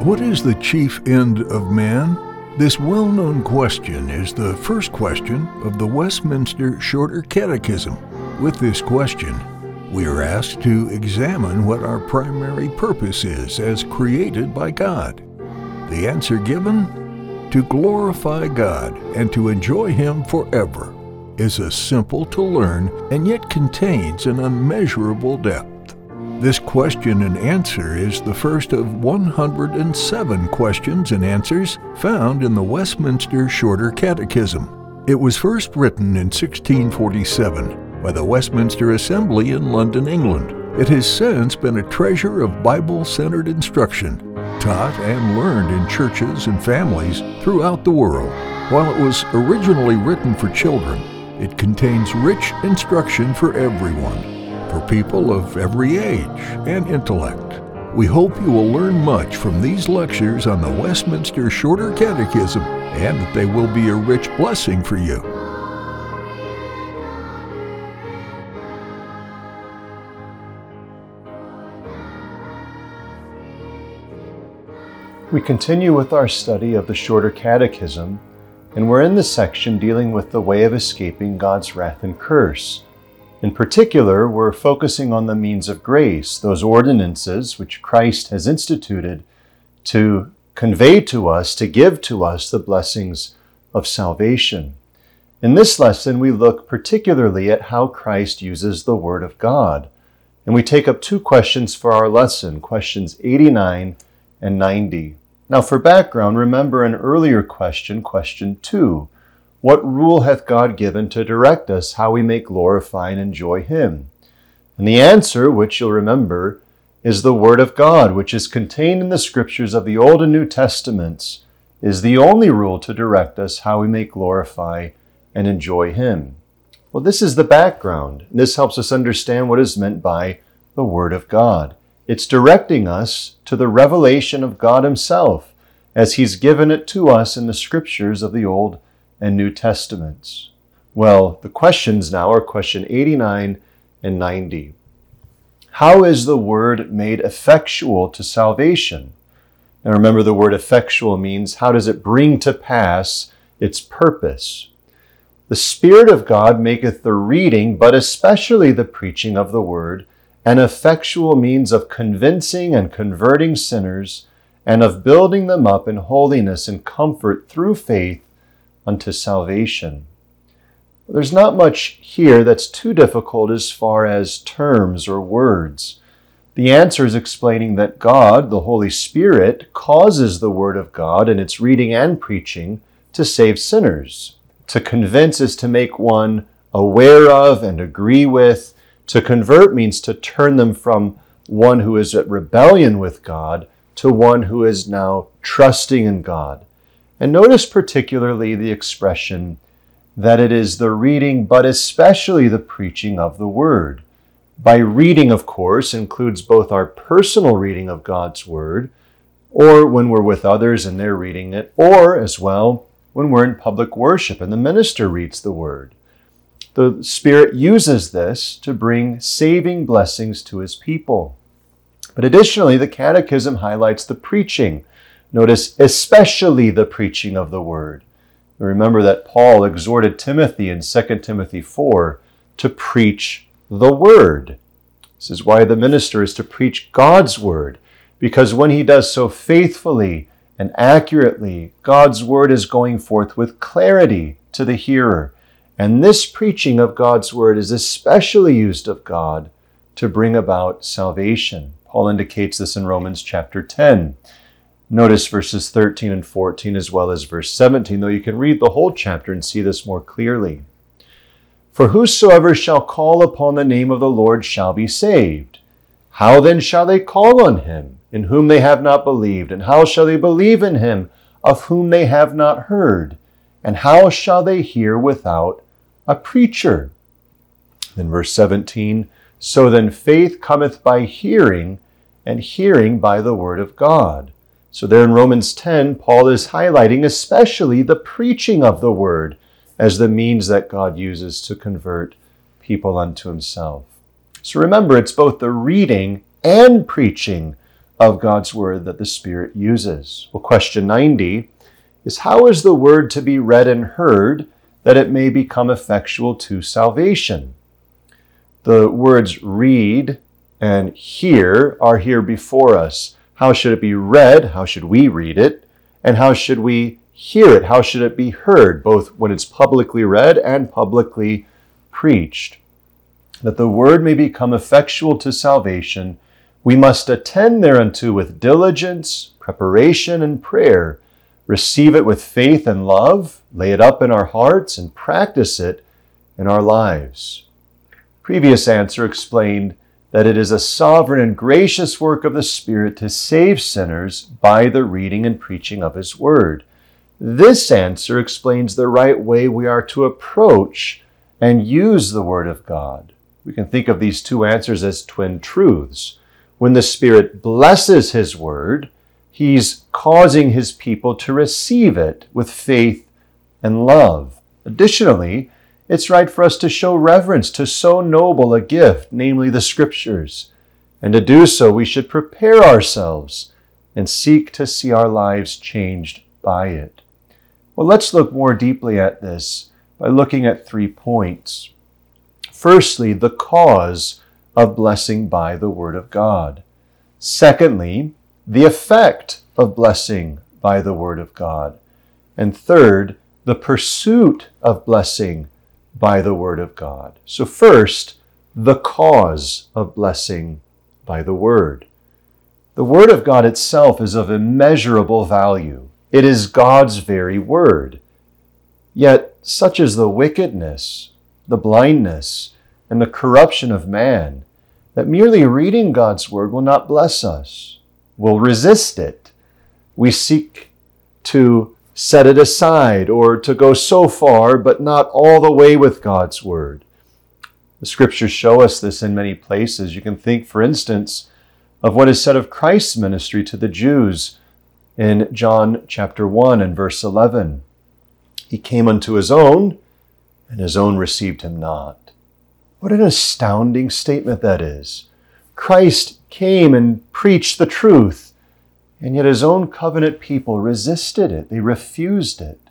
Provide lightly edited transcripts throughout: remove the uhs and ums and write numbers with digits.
What is the chief end of man? This well-known question is the first question of the Westminster Shorter Catechism. With this question, we are asked to examine what our primary purpose is as created by God. The answer given, to glorify God and to enjoy Him forever, is a simple to learn and yet contains an unmeasurable depth. This question and answer is the first of 107 questions and answers found in the Westminster Shorter Catechism. It was first written in 1647 by the Westminster Assembly in London, England. It has since been a treasure of Bible-centered instruction, taught and learned in churches and families throughout the world. While it was originally written for children, it contains rich instruction for everyone, for people of every age and intellect. We hope you will learn much from these lectures on the Westminster Shorter Catechism, and that they will be a rich blessing for you. We continue with our study of the Shorter Catechism, and we're in the section dealing with the way of escaping God's wrath and curse. In particular, we're focusing on the means of grace, those ordinances which Christ has instituted to convey to us, to give to us the blessings of salvation. In this lesson, we look particularly at how Christ uses the Word of God. And we take up two questions for our lesson, questions 89 and 90. Now, for background, remember an earlier question, question 2. What rule hath God given to direct us how we may glorify and enjoy Him? And the answer, which you'll remember, is the Word of God, which is contained in the Scriptures of the Old and New Testaments, is the only rule to direct us how we may glorify and enjoy Him. Well, this is the background. This helps us understand what is meant by the Word of God. It's directing us to the revelation of God Himself, as He's given it to us in the Scriptures of the Old and New Testaments. Well, the questions now are question 89 and 90. How is the Word made effectual to salvation? Now remember, the word effectual means how does it bring to pass its purpose? The Spirit of God maketh the reading, but especially the preaching of the Word, an effectual means of convincing and converting sinners, and of building them up in holiness and comfort through faith unto salvation. There's not much here that's too difficult as far as terms or words. The answer is explaining that God, the Holy Spirit, causes the Word of God and its reading and preaching to save sinners. To convince is to make one aware of and agree with. To convert means to turn them from one who is at rebellion with God to one who is now trusting in God. And notice particularly the expression that it is the reading, but especially the preaching of the Word. By reading, of course, includes both our personal reading of God's Word, or when we're with others and they're reading it, or as well when we're in public worship and the minister reads the Word. The Spirit uses this to bring saving blessings to His people. But additionally, the Catechism highlights the preaching. Notice, especially the preaching of the Word. Remember that Paul exhorted Timothy in 2 Timothy 4 to preach the Word. This is why the minister is to preach God's Word, because when he does so faithfully and accurately, God's Word is going forth with clarity to the hearer. And this preaching of God's Word is especially used of God to bring about salvation. Paul indicates this in Romans chapter 10. Notice verses 13 and 14 as well as verse 17, though you can read the whole chapter and see this more clearly. For whosoever shall call upon the name of the Lord shall be saved. How then shall they call on Him, in whom they have not believed? And how shall they believe in Him, of whom they have not heard? And how shall they hear without a preacher? Then verse 17, so then faith cometh by hearing, and hearing by the word of God. So there in Romans 10, Paul is highlighting especially the preaching of the Word as the means that God uses to convert people unto Himself. So remember, it's both the reading and preaching of God's Word that the Spirit uses. Well, question 90 is, how is the Word to be read and heard that it may become effectual to salvation? The words read and hear are here before us. How should it be read? How should we read it? And how should we hear it? How should it be heard, both when it's publicly read and publicly preached? That the Word may become effectual to salvation, we must attend thereunto with diligence, preparation, and prayer, receive it with faith and love, lay it up in our hearts, and practice it in our lives. Previous answer explained that it is a sovereign and gracious work of the Spirit to save sinners by the reading and preaching of His Word. This answer explains the right way we are to approach and use the Word of God. We can think of these two answers as twin truths. When the Spirit blesses His Word, He's causing His people to receive it with faith and love. Additionally, it's right for us to show reverence to so noble a gift, namely the Scriptures. And to do so, we should prepare ourselves and seek to see our lives changed by it. Well, let's look more deeply at this by looking at 3 points. Firstly, the cause of blessing by the Word of God. Secondly, the effect of blessing by the Word of God. And third, the pursuit of blessing by the Word of God. So first, the cause of blessing by the Word. The Word of God itself is of immeasurable value. It is God's very Word. Yet such is the wickedness, the blindness, and the corruption of man, that merely reading God's Word will not bless us. We'll resist it. We seek to set it aside or to go so far, but not all the way with God's Word. The Scriptures show us this in many places. You can think, for instance, of what is said of Christ's ministry to the Jews in John chapter 1 and verse 11. He came unto His own, and His own received Him not. What an astounding statement that is. Christ came and preached the truth, and yet His own covenant people resisted it. They refused it.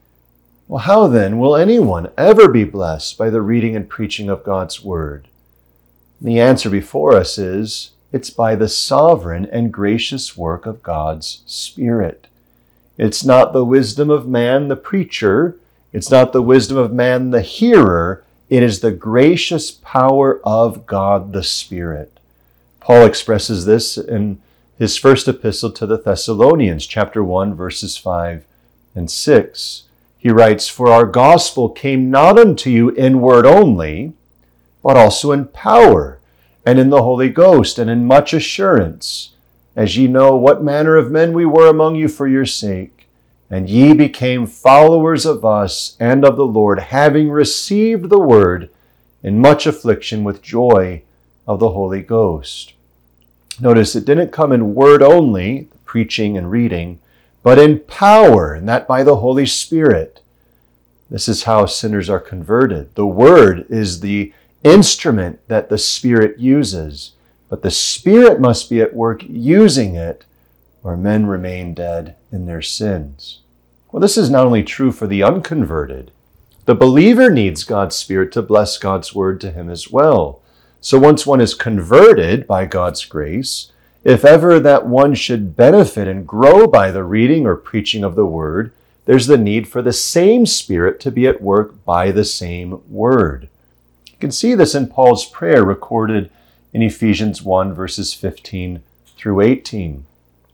Well, how then will anyone ever be blessed by the reading and preaching of God's Word? And the answer before us is, it's by the sovereign and gracious work of God's Spirit. It's not the wisdom of man, the preacher. It's not the wisdom of man, the hearer. It is the gracious power of God, the Spirit. Paul expresses this in his first epistle to the Thessalonians, chapter 1, verses 5 and 6. He writes, "For our gospel came not unto you in word only, but also in power, and in the Holy Ghost, and in much assurance, as ye know what manner of men we were among you for your sake. And ye became followers of us and of the Lord, having received the word in much affliction with joy of the Holy Ghost." Notice it didn't come in word only, preaching and reading, but in power, and that by the Holy Spirit. This is how sinners are converted. The Word is the instrument that the Spirit uses, but the Spirit must be at work using it, or men remain dead in their sins. Well, this is not only true for the unconverted. The believer needs God's Spirit to bless God's Word to him as well. So once one is converted by God's grace, if ever that one should benefit and grow by the reading or preaching of the Word, there's the need for the same Spirit to be at work by the same Word. You can see this in Paul's prayer recorded in Ephesians 1, verses 15 through 18.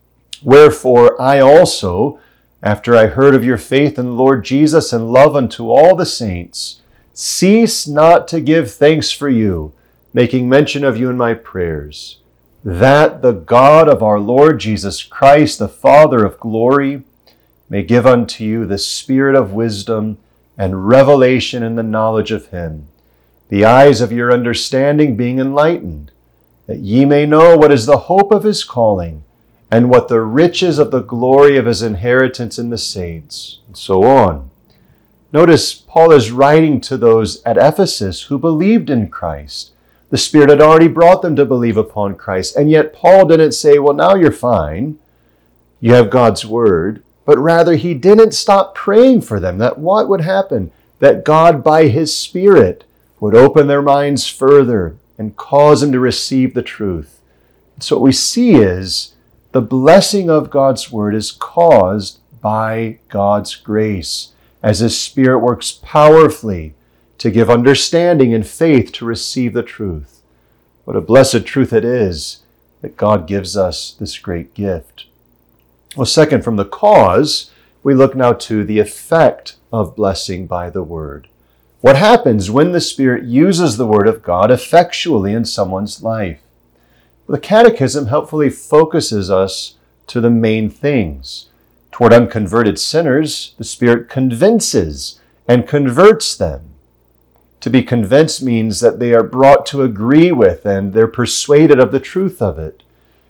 "Wherefore I also, after I heard of your faith in the Lord Jesus and love unto all the saints, cease not to give thanks for you, making mention of you in my prayers, that the God of our Lord Jesus Christ, the Father of glory, may give unto you the spirit of wisdom and revelation in the knowledge of him, the eyes of your understanding being enlightened, that ye may know what is the hope of his calling, and what the riches of the glory of his inheritance in the saints," and so on. Notice Paul is writing to those at Ephesus who believed in Christ. The Spirit had already brought them to believe upon Christ. And yet Paul didn't say, well, now you're fine. You have God's Word. But rather, he didn't stop praying for them. That what would happen? That God, by His Spirit, would open their minds further and cause them to receive the truth. So what we see is the blessing of God's Word is caused by God's grace, as His Spirit works powerfully to give understanding and faith to receive the truth. What a blessed truth it is that God gives us this great gift. Well, second, from the cause, we look now to the effect of blessing by the Word. What happens when the Spirit uses the Word of God effectually in someone's life? The Catechism helpfully focuses us to the main things. Toward unconverted sinners, the Spirit convinces and converts them. To be convinced means that they are brought to agree with and they're persuaded of the truth of it.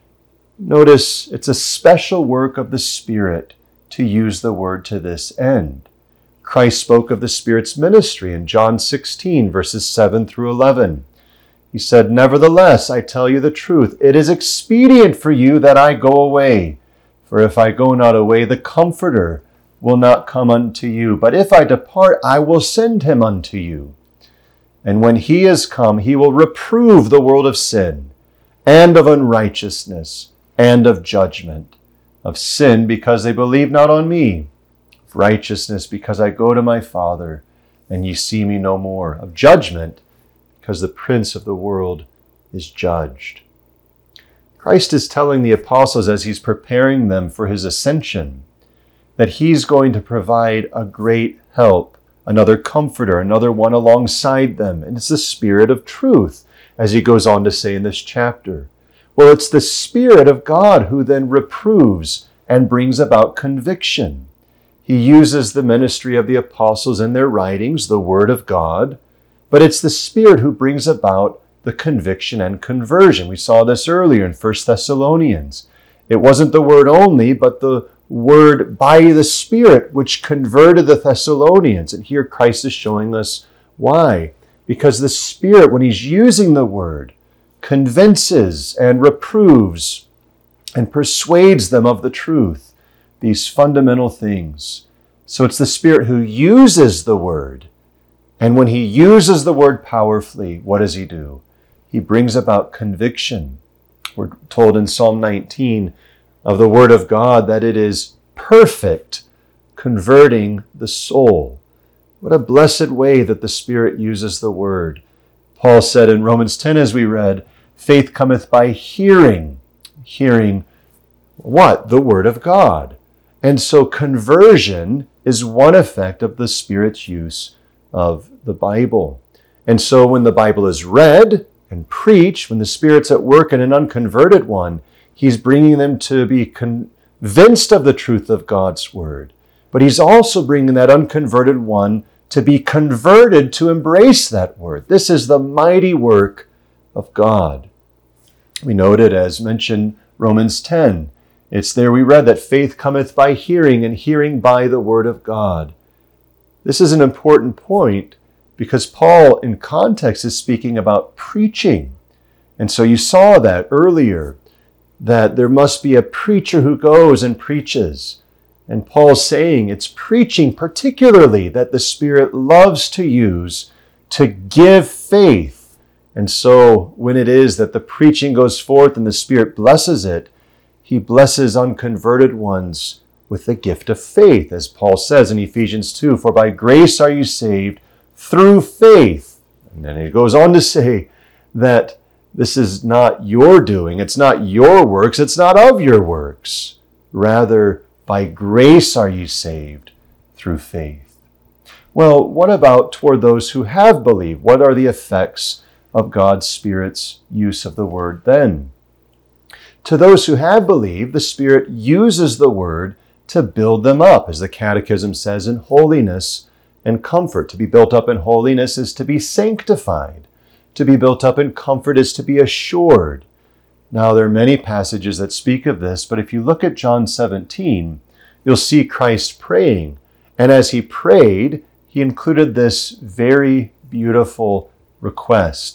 Notice it's a special work of the Spirit to use the Word to this end. Christ spoke of the Spirit's ministry in John 16, verses 7 through 11. He said, "Nevertheless, I tell you the truth. It is expedient for you that I go away. For if I go not away, the Comforter will not come unto you. But if I depart, I will send him unto you. And when he is come, he will reprove the world of sin, and of unrighteousness, and of judgment. Of sin, because they believe not on me. Of righteousness, because I go to my Father, and ye see me no more. Of judgment, because the prince of the world is judged." Christ is telling the apostles as he's preparing them for his ascension that he's going to provide a great help, another comforter, another one alongside them. And it's the Spirit of truth, as he goes on to say in this chapter. Well, it's the Spirit of God who then reproves and brings about conviction. He uses the ministry of the apostles in their writings, the Word of God, but it's the Spirit who brings about the conviction and conversion. We saw this earlier in 1 Thessalonians. It wasn't the Word only, but the Word by the Spirit which converted the Thessalonians. And here Christ is showing us why. Because the Spirit, when he's using the Word, convinces and reproves and persuades them of the truth, these fundamental things. So it's the Spirit who uses the Word. And when he uses the Word powerfully, what does he do? He brings about conviction. We're told in Psalm 19 of the Word of God that it is perfect, converting the soul. What a blessed way that the Spirit uses the Word. Paul said in Romans 10, as we read, faith cometh by hearing. Hearing what? The Word of God. And so conversion is one effect of the Spirit's use of the Bible. And so when the Bible is read and preached, when the Spirit's at work in an unconverted one, he's bringing them to be convinced of the truth of God's Word. But he's also bringing that unconverted one to be converted to embrace that Word. This is the mighty work of God. We noted, as mentioned, Romans 10. It's there we read that faith cometh by hearing, and hearing by the Word of God. This is an important point because Paul, in context, is speaking about preaching. And so you saw that earlier, that there must be a preacher who goes and preaches. And Paul's saying it's preaching particularly that the Spirit loves to use to give faith. And so when it is that the preaching goes forth and the Spirit blesses it, he blesses unconverted ones with the gift of faith, as Paul says in Ephesians 2, for by grace are you saved through faith. And then he goes on to say that this is not your doing, it's not your works, it's not of your works. Rather, by grace are you saved through faith. Well, what about toward those who have believed? What are the effects of God's Spirit's use of the Word then? To those who have believed, the Spirit uses the Word to build them up, as the Catechism says, in holiness and comfort. To be built up in holiness is to be sanctified. To be built up in comfort is to be assured. Now, there are many passages that speak of this, but if you look at John 17, you'll see Christ praying. And as he prayed, he included this very beautiful request. It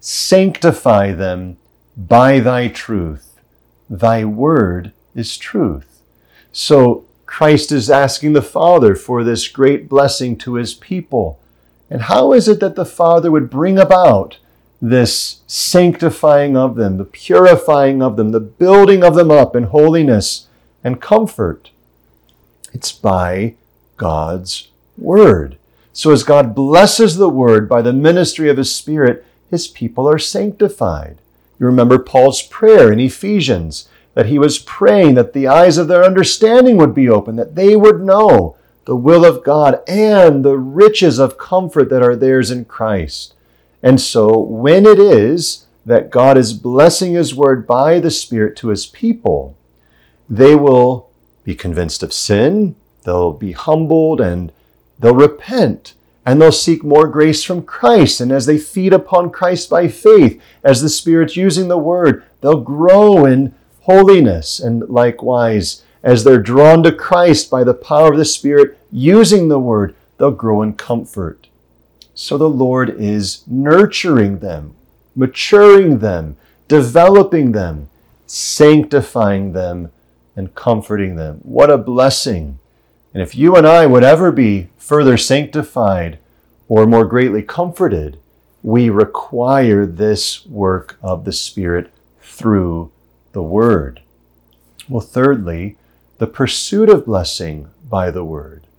sanctify them by thy truth. Thy word is truth. So Christ is asking the Father for this great blessing to his people. And how is it that the Father would bring about this sanctifying of them, the purifying of them, the building of them up in holiness and comfort? It's by God's word. So as God blesses the word by the ministry of his Spirit, his people are sanctified. You remember Paul's prayer in Ephesians, that he was praying that the eyes of their understanding would be open, that they would know the will of God and the riches of comfort that are theirs in Christ. And so when it is that God is blessing his word by the Spirit to his people, they will be convinced of sin, they'll be humbled, and they'll repent, and they'll seek more grace from Christ. And as they feed upon Christ by faith, as the Spirit's using the word, they'll grow in holiness. And likewise, as they're drawn to Christ by the power of the Spirit using the word, they'll grow in comfort. So the Lord is nurturing them, maturing them, developing them, sanctifying them, and comforting them. What a blessing. And if you and I would ever be further sanctified or more greatly comforted, we require this work of the Spirit through the Word. Well, thirdly, the pursuit of blessing by the Word.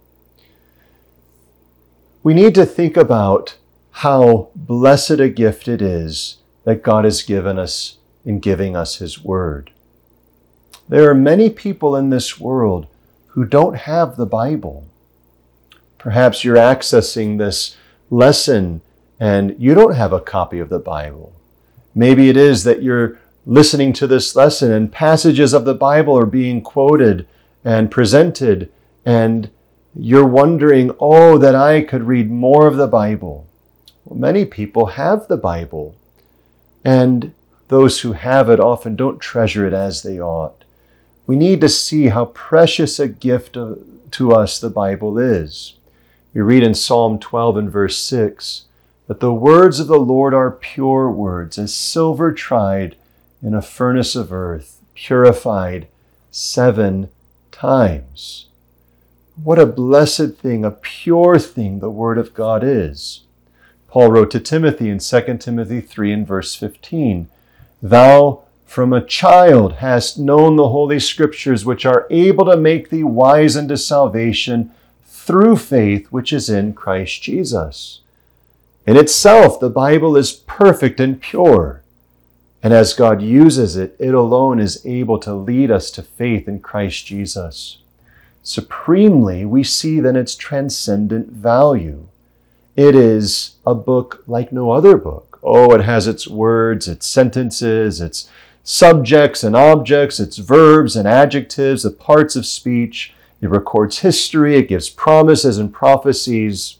We need to think about how blessed a gift it is that God has given us in giving us His Word. There are many people in this world who don't have the Bible. Perhaps you're accessing this lesson and you don't have a copy of the Bible. Maybe it is that you're listening to this lesson and passages of the Bible are being quoted and presented, and you're wondering, oh, that I could read more of the Bible. Well, many people have the Bible, and those who have it often don't treasure it as they ought. We need to see how precious a gift to us the Bible is. We read in Psalm 12 and verse 6 that the words of the Lord are pure words, as silver tried in a furnace of earth, purified 7 times. What a blessed thing, a pure thing the Word of God is. Paul wrote to Timothy in 2 Timothy 3 and verse 15, "Thou from a child hast known the Holy Scriptures, which are able to make thee wise unto salvation through faith which is in Christ Jesus." In itself, the Bible is perfect and pure. And as God uses it, it alone is able to lead us to faith in Christ Jesus. Supremely, we see then its transcendent value. It is a book like no other book. Oh, it has its words, its sentences, its subjects and objects, its verbs and adjectives, the parts of speech. It records history, it gives promises and prophecies.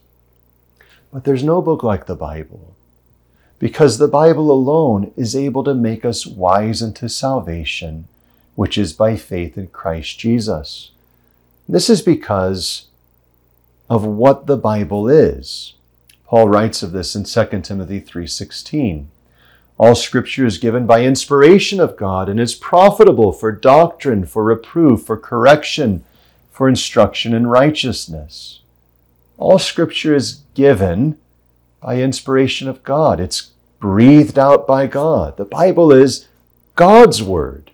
But there's no book like the Bible, because the Bible alone is able to make us wise unto salvation, which is by faith in Christ Jesus. This is because of what the Bible is. Paul writes of this in 2 Timothy 3:16. All Scripture is given by inspiration of God and is profitable for doctrine, for reproof, for correction, for instruction in righteousness. All Scripture is given by inspiration of God. It's breathed out by God. The Bible is God's Word.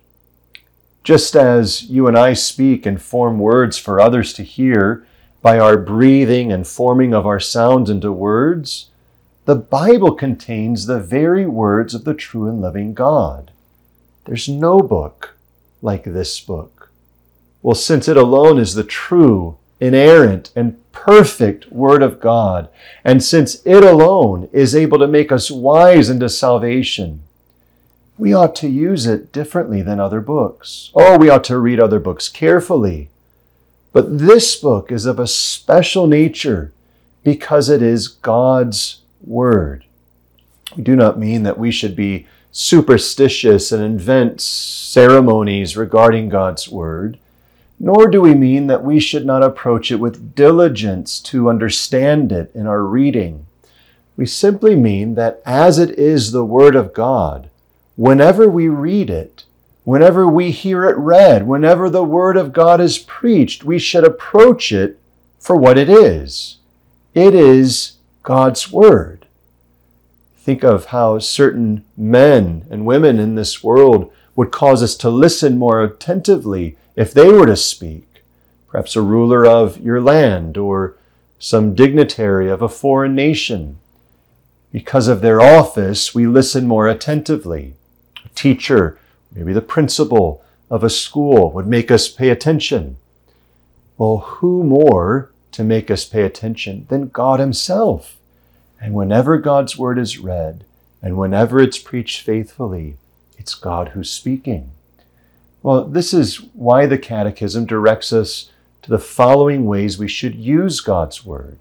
Just as you and I speak and form words for others to hear by our breathing and forming of our sounds into words, the Bible contains the very words of the true and living God. There's no book like this book. Well, since it alone is the true, inerrant, and perfect Word of God, and since it alone is able to make us wise into salvation, we ought to use it differently than other books. Oh, we ought to read other books carefully. But this book is of a special nature because it is God's Word. We do not mean that we should be superstitious and invent ceremonies regarding God's Word, nor do we mean that we should not approach it with diligence to understand it in our reading. We simply mean that as it is the Word of God, whenever we read it, whenever we hear it read, whenever the Word of God is preached, we should approach it for what it is. It is God's Word. Think of how certain men and women in this world would cause us to listen more attentively if they were to speak. Perhaps a ruler of your land or some dignitary of a foreign nation. Because of their office, we listen more attentively. A teacher, maybe the principal of a school, would make us pay attention. Well, who more to make us pay attention than God Himself? And whenever God's Word is read, and whenever it's preached faithfully, it's God who's speaking. Well, this is why the Catechism directs us to the following ways we should use God's Word.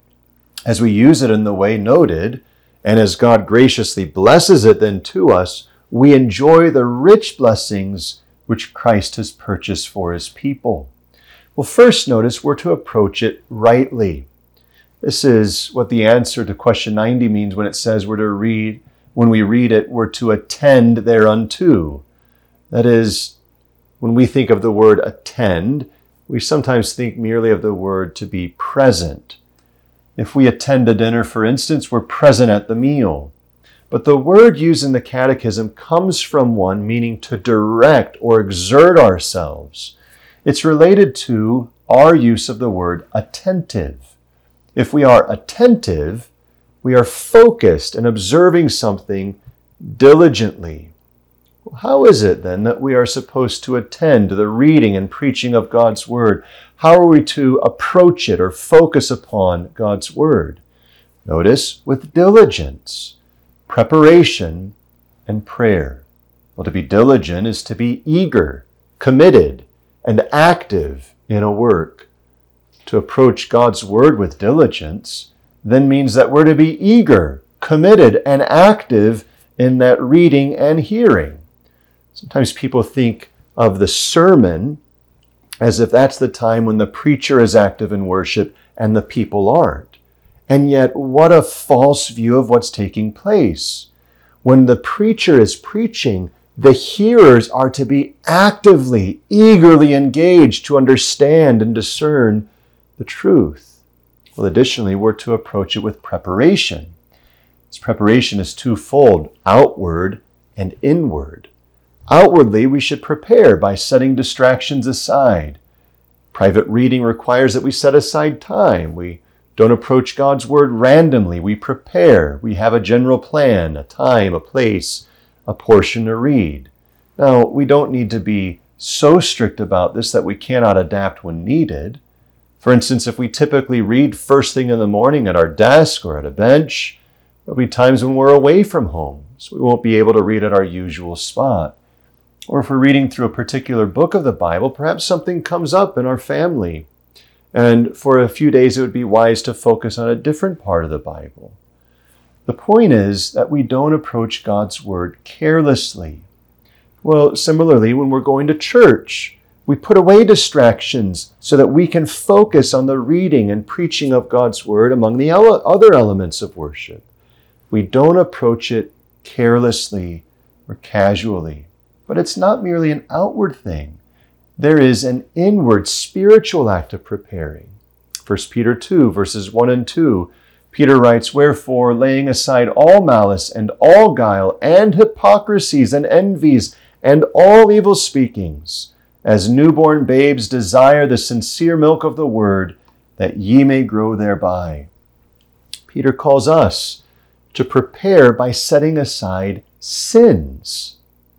As we use it in the way noted, and as God graciously blesses it then to us, we enjoy the rich blessings which Christ has purchased for His people. Well, first notice we're to approach it rightly. This is what the answer to question 90 means when it says when we read it, we're to attend thereunto. That is, when we think of the word attend, we sometimes think merely of the word to be present. If we attend a dinner, for instance, we're present at the meal. But the word used in the Catechism comes from one meaning to direct or exert ourselves. It's related to our use of the word attentive. If we are attentive, we are focused and observing something diligently. How is it then that we are supposed to attend to the reading and preaching of God's Word? How are we to approach it or focus upon God's Word? Notice, with diligence, preparation, and prayer. Well, to be diligent is to be eager, committed, and active in a work. To approach God's Word with diligence then means that we're to be eager, committed, and active in that reading and hearing. Sometimes people think of the sermon as if that's the time when the preacher is active in worship and the people aren't. And yet, what a false view of what's taking place. When the preacher is preaching, the hearers are to be actively, eagerly engaged to understand and discern the truth. Well, additionally, we're to approach it with preparation. This preparation is twofold, outward and inward. Outwardly, we should prepare by setting distractions aside. Private reading requires that we set aside time. We don't approach God's Word randomly. We prepare. We have a general plan, a time, a place, a portion to read. Now, we don't need to be so strict about this that we cannot adapt when needed. For instance, if we typically read first thing in the morning at our desk or at a bench, there'll be times when we're away from home, so we won't be able to read at our usual spot. Or if we're reading through a particular book of the Bible, perhaps something comes up in our family. And for a few days, it would be wise to focus on a different part of the Bible. The point is that we don't approach God's Word carelessly. Well, similarly, when we're going to church, we put away distractions so that we can focus on the reading and preaching of God's Word among the other elements of worship. We don't approach it carelessly or casually. But it's not merely an outward thing. There is an inward spiritual act of preparing. 1 Peter 2, verses 1 and 2, Peter writes, "Wherefore, laying aside all malice and all guile and hypocrisies and envies and all evil speakings, as newborn babes desire the sincere milk of the word, that ye may grow thereby." Peter calls us to prepare by setting aside sins.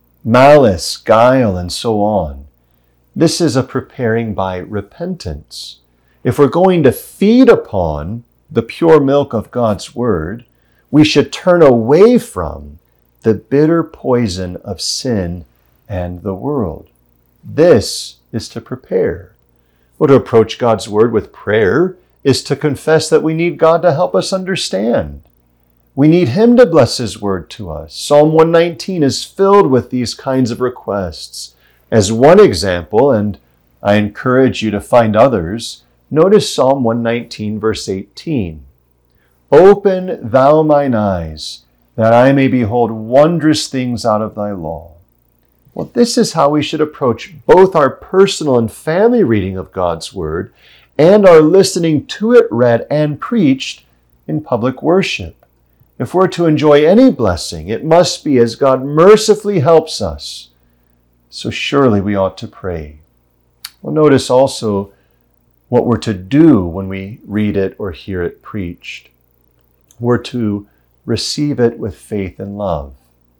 Malice, guile, and so on. This is a preparing by repentance. If we're going to feed upon the pure milk of God's Word, we should turn away from the bitter poison of sin and the world. This is to prepare. Well, to approach God's Word with prayer is to confess that we need God to help us understand. We need Him to bless His Word to us. Psalm 119 is filled with these kinds of requests. As one example, and I encourage you to find others, notice Psalm 119, verse 18. Open thou mine eyes, that I may behold wondrous things out of thy law. Well, this is how we should approach both our personal and family reading of God's Word and our listening to it read and preached in public worship. If we're to enjoy any blessing, it must be as God mercifully helps us. So surely we ought to pray. Well, notice also what we're to do when we read it or hear it preached. We're to receive it with faith and love.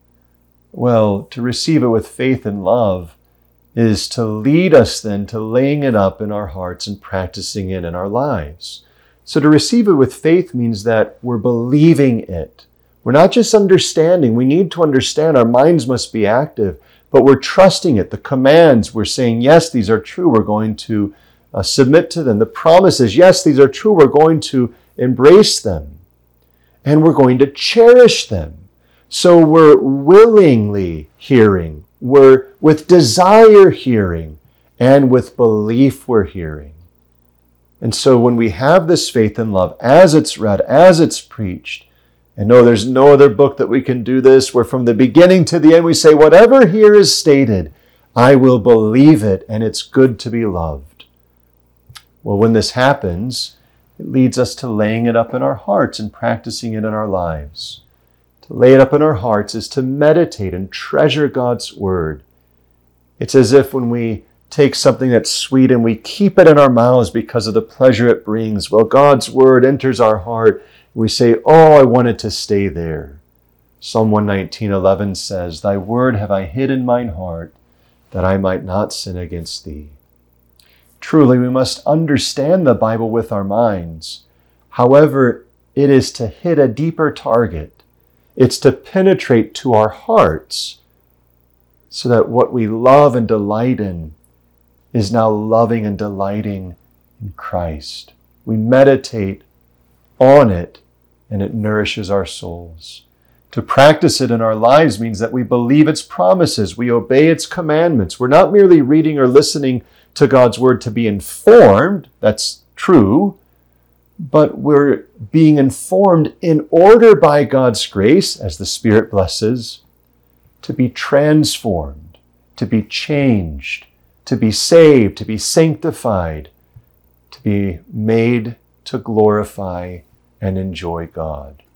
Well, to receive it with faith and love is to lead us then to laying it up in our hearts and practicing it in our lives. So to receive it with faith means that we're believing it. We're not just understanding. We need to understand. Our minds must be active, but we're trusting it. The commands, we're saying, yes, these are true. We're going to submit to them. The promises, yes, these are true. We're going to embrace them. And we're going to cherish them. So we're willingly hearing, we're with desire hearing, and with belief we're hearing. And so when we have this faith and love, as it's read, as it's preached, and no, there's no other book that we can do this, where from the beginning to the end we say, whatever here is stated, I will believe it, and it's good to be loved. Well, when this happens, it leads us to laying it up in our hearts and practicing it in our lives. To lay it up in our hearts is to meditate and treasure God's Word. It's as if when we take something that's sweet and we keep it in our mouths because of the pleasure it brings. Well, God's Word enters our heart. We say, oh, I want it to stay there. Psalm 119:11 says, Thy word have I hid in mine heart, that I might not sin against thee. Truly, we must understand the Bible with our minds. However, it is to hit a deeper target. It's to penetrate to our hearts so that what we love and delight in is now loving and delighting in Christ. We meditate on it and it nourishes our souls. To practice it in our lives means that we believe its promises, we obey its commandments. We're not merely reading or listening to God's Word to be informed, that's true, but we're being informed in order by God's grace, as the Spirit blesses, to be transformed, to be changed, to be saved, to be sanctified, to be made to glorify and enjoy God.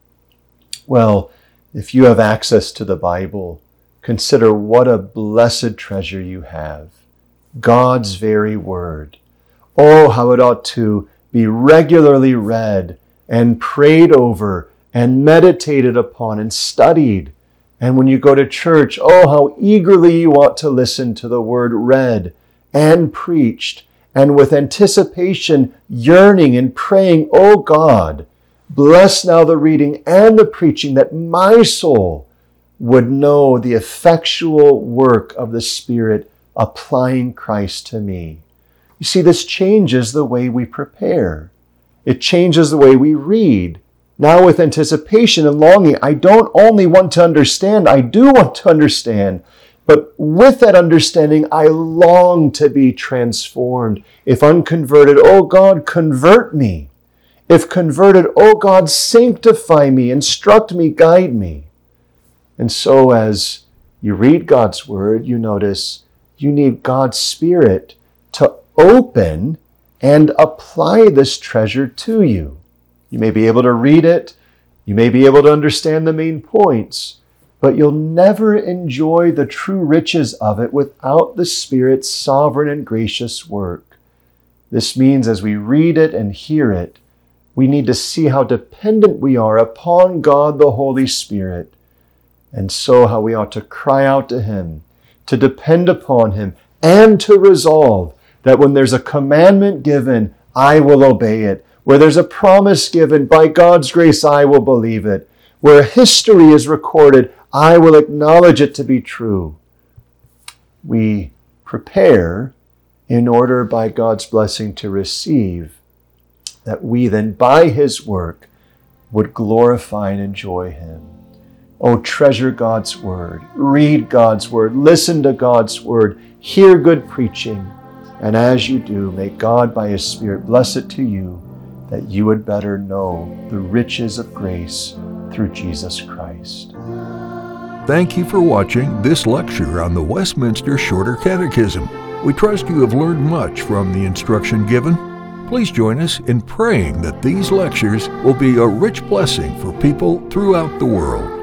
Well, if you have access to the Bible, consider what a blessed treasure you have. God's very Word. Oh, how it ought to be regularly read and prayed over and meditated upon and studied. And when you go to church, oh, how eagerly you ought to listen to the Word read and preached, and with anticipation, yearning and praying, oh God, bless now the reading and the preaching, that my soul would know the effectual work of the Spirit applying Christ to me. You see, this changes the way we prepare. It changes the way we read. Now with anticipation and longing, I don't only want to understand, I do want to understand. But with that understanding, I long to be transformed. If unconverted, oh God, convert me. If converted, oh God, sanctify me, instruct me, guide me. And so as you read God's Word, you notice you need God's Spirit to open and apply this treasure to you. You may be able to read it, you may be able to understand the main points, but you'll never enjoy the true riches of it without the Spirit's sovereign and gracious work. This means as we read it and hear it, we need to see how dependent we are upon God the Holy Spirit, and so how we ought to cry out to Him, to depend upon Him, and to resolve that when there's a commandment given, I will obey it. Where there's a promise given, by God's grace, I will believe it. Where history is recorded, I will acknowledge it to be true. We prepare in order by God's blessing to receive, that we then by His work would glorify and enjoy Him. Oh, treasure God's Word, read God's Word, listen to God's Word, hear good preaching, and as you do, may God by His Spirit bless it to you that you would better know the riches of grace through Jesus Christ. Thank you for watching this lecture on the Westminster Shorter Catechism. We trust you have learned much from the instruction given. Please join us in praying that these lectures will be a rich blessing for people throughout the world.